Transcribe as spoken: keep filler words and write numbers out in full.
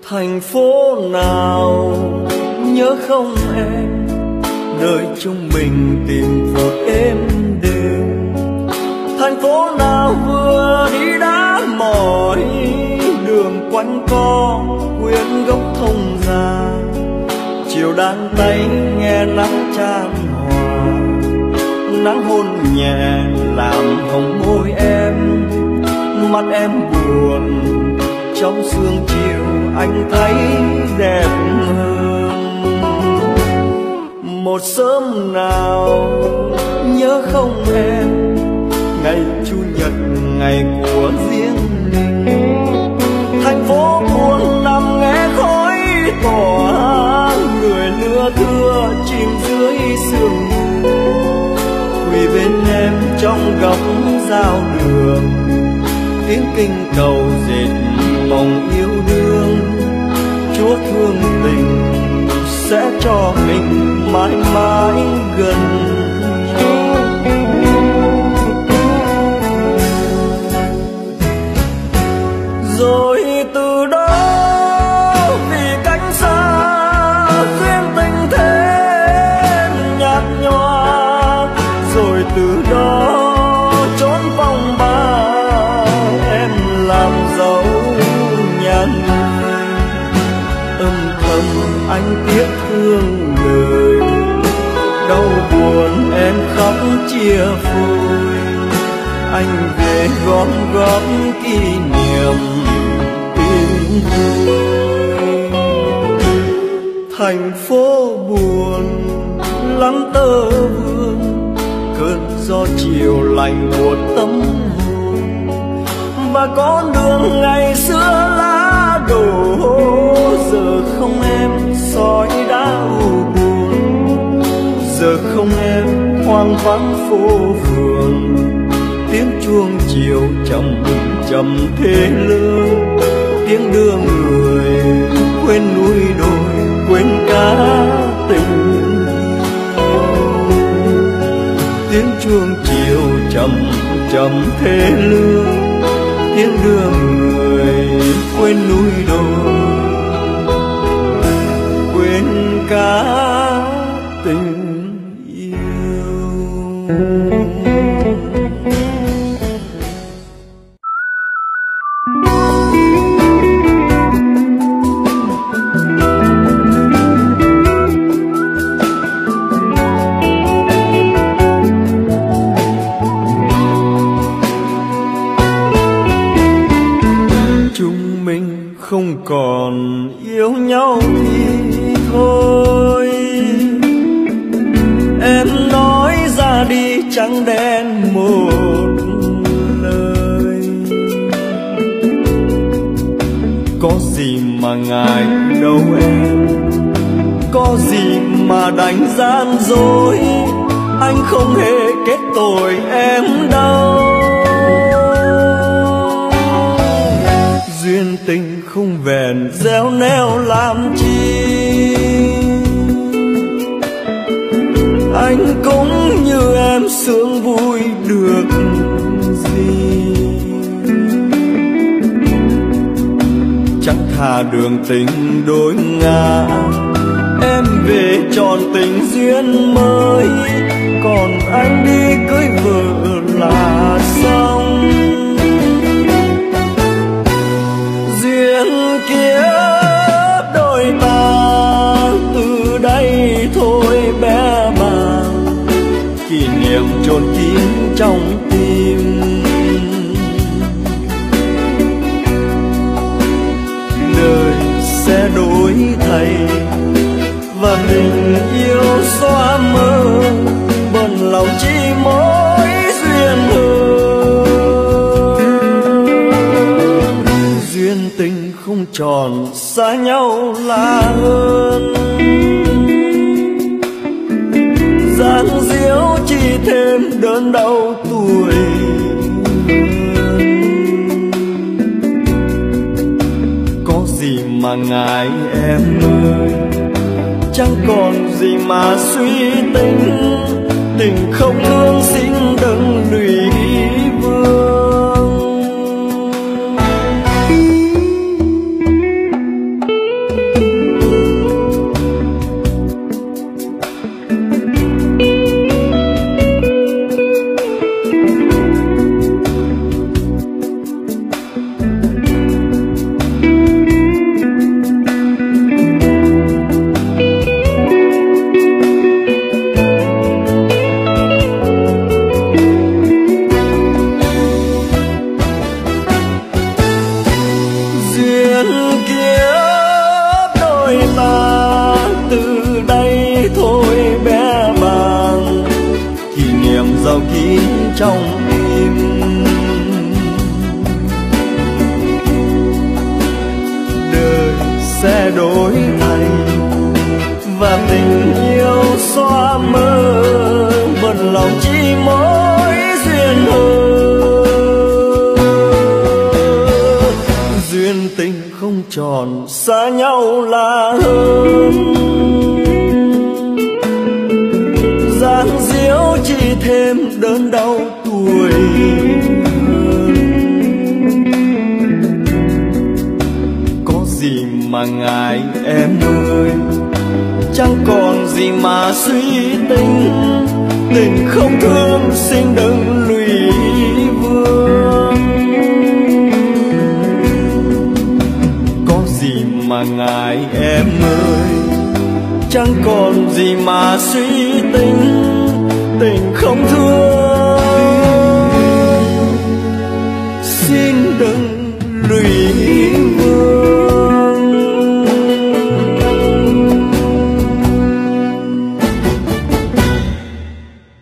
Thành phố nào nhớ không em, nơi chúng mình tìm phút êm đềm. Thành phố nào vừa đi đã mỏi, đường quanh co quyến gốc thông già. Chiều đan tay nghe nắng chan hòa, nắng hôn nhẹ làm hồng môi em. Mắt em buồn trong sương chiều anh thấy đẹp hơn. Một sớm nào nhớ không em, ngày chủ nhật ngày của riêng mình. Thành phố buồn nằm nghe khói tỏa, người lưa thưa chìm dưới sương mù. Quỳ bên em trong góc giao đường, tiếng kinh cầu dệt mộng yêu đương. Chúa thương tình sẽ cho mình mãi mãi gần nhau. Rồi từ đó vì cách xa khuyên tình thêm nhạt nhòa. Rồi từ đó trốn phong ba em làm dấu nhàn. Âm thầm anh tiếc thương đời, đau buồn em khóc chia phôi. Anh về gom góp kỷ niệm tiếng vui. Thành phố buồn lắm tơ vương, cơn gió chiều lạnh một tâm hồn. Và con đường ngày xưa lá đổ, giờ không em soi đã u buồn. Giờ không em hoang vắng phố phường, tiếng chuông chiều chậm chậm thế lương. Tiếng đưa người quên núi đồi, quên cả tình. Tiếng chuông chiều chậm chậm thế lương, tiếng đưa người quên núi đồi, quên cả tình yêu. Không còn yêu nhau thì thôi, em nói ra đi trắng đen một lời. Có gì mà ngại đâu em, có gì mà đánh gian dối. Anh không hề kết tội em đâu. Duyên tình không vẹn réo neo làm chi, anh cũng như em sướng vui được gì. Chẳng thà đường tình đôi ngả, em về tròn tình duyên mới. Còn anh đi cưới vợ là xong. Kiếp đôi ta từ đây thôi bé bàng, kỷ niệm chôn kín trong tim. Đời sẽ đổi thay và tình yêu xóa mơ, bận lòng chỉ mỗi duyên hơn. Duyên tình không tròn xa nhau là hơn, gian díu chỉ thêm đớn đau tuổi hơn. Có gì mà ngại em ơi, chẳng còn gì mà suy tính. Tình không nương xin đừng lụy vương. duyên kiếp đôi ta từ đây thôi bé bàng, kỷ niệm giàu kín trong tim. Đời sẽ đổi thay và tình yêu xóa mơ, bận lòng chỉ mỗi duyên hờ. Duyên tình không tròn xa nhau là hơn, dáng diếu chỉ thêm đớn đau tuổi. Có gì mà ngại em ơi, chẳng còn gì mà suy tính, tình không thương xin đừng lụy vương. Có gì mà ngại em ơi, chẳng còn gì mà suy tính, tình không thương